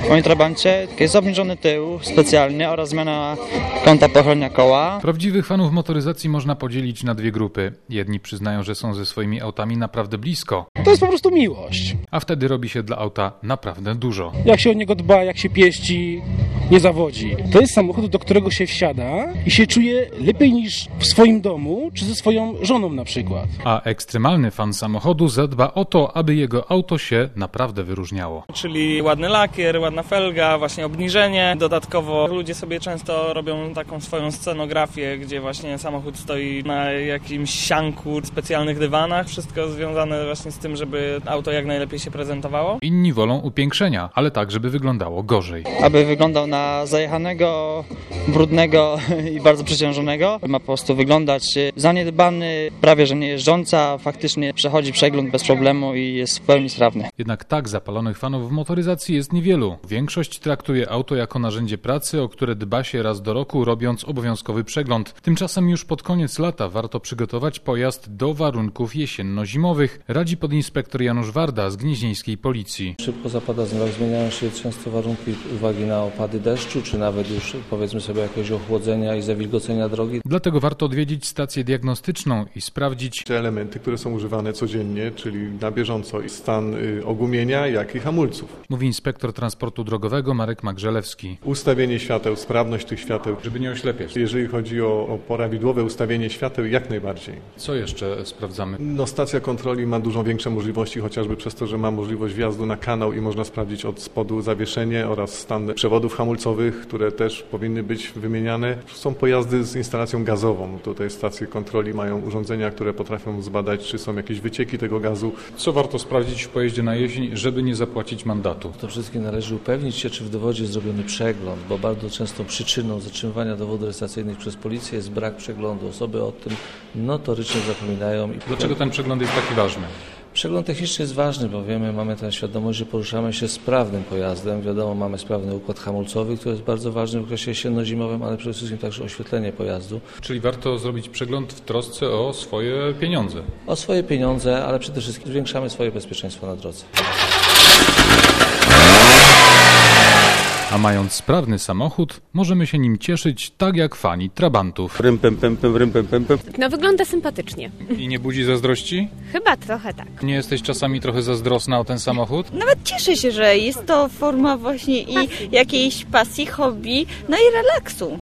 W moim Trabancie jest obniżony tył specjalnie oraz zmiana kąta pochylenia koła. Prawdziwych fanów motoryzacji można podzielić na dwie grupy. Jedni przyznają, że są ze swoimi autami naprawdę blisko, To jest po prostu miłość. a wtedy robi się dla auta naprawdę dużo. Jak się o niego dba, jak się pieści, nie zawodzi. To jest samochód, do którego się wsiada i się czuje lepiej niż w swoim domu, czy ze swoją żoną na przykład. A ekstremalny fan samochodu zadba o to, aby jego auto się naprawdę wyróżniało. Czyli ładny lakier, ładna felga, właśnie obniżenie. Dodatkowo ludzie sobie często robią taką swoją scenografię, gdzie właśnie samochód stoi na jakimś sianku, specjalnych dywanach. Wszystko związane właśnie z tym, żeby auto jak najlepiej się prezentowało. Inni wolą upiększenia, ale tak, żeby wyglądało gorzej. Aby wyglądał na zajechanego, brudnego i bardzo przeciążonego. Ma po prostu wyglądać zaniedbany, prawie że nie jeżdżąca. Faktycznie przechodzi przegląd bez problemu i jest w pełni sprawny. Jednak tak zapalonych fanów w motoryzacji jest niewielu. Większość traktuje auto jako narzędzie pracy, o które dba się raz do roku, robiąc obowiązkowy przegląd. Tymczasem już pod koniec lata warto przygotować pojazd do warunków jesienno-zimowych, radzi podinspektor Janusz Warda z gnieźnieńskiej policji. Szybko zapada zmrok, zmieniają się często warunki uwagi na opady deszczu, czy nawet już powiedzmy sobie jakiegoś ochłodzenia i zawilgocenia drogi. Dlatego warto odwiedzić stację diagnostyczną i sprawdzić Te elementy, które są używane codziennie, czyli na bieżąco i stan ogumienia, jak i hamulców. mówi inspektor transportu drogowego Marek Magrzalewski. Ustawienie świateł, sprawność tych świateł. Żeby nie oślepiać. Jeżeli chodzi o prawidłowe ustawienie świateł, jak najbardziej. Co jeszcze sprawdzamy? Stacja kontroli ma dużo większe możliwości, chociażby przez to, że ma możliwość wjazdu na kanał i można sprawdzić od spodu zawieszenie oraz stan przewodów hamulcowych, które też powinny być wymieniane. Są pojazdy z instalacją gazową. Tutaj stacje kontroli mają urządzenia, które potrafią zbadać, czy są jakieś wycieki tego gazu. Co warto sprawdzić w pojeździe na jesień, żeby nie zapłacić mandatu? To wszystkim należy upewnić się, czy w dowodzie jest zrobiony przegląd, bo bardzo często przyczyną zatrzymywania dowodów rejestracyjnych przez policję jest brak przeglądu. Osoby o tym notorycznie zapominają. Dlaczego ten przegląd jest taki ważny? Przegląd techniczny jest ważny, bo wiemy, mamy tę świadomość, że poruszamy się sprawnym pojazdem. Wiadomo, mamy sprawny układ hamulcowy, który jest bardzo ważny w okresie jesienno-zimowym, ale przede wszystkim także oświetlenie pojazdu. Czyli warto zrobić przegląd w trosce o swoje pieniądze. O swoje pieniądze, ale przede wszystkim zwiększamy swoje bezpieczeństwo na drodze. A mając sprawny samochód, możemy się nim cieszyć tak jak fani trabantów. No wygląda sympatycznie. I nie budzi zazdrości? Chyba trochę tak. Nie jesteś czasami trochę zazdrosna o ten samochód? Nawet cieszę się, że jest to forma właśnie i jakiejś pasji, hobby, no i relaksu.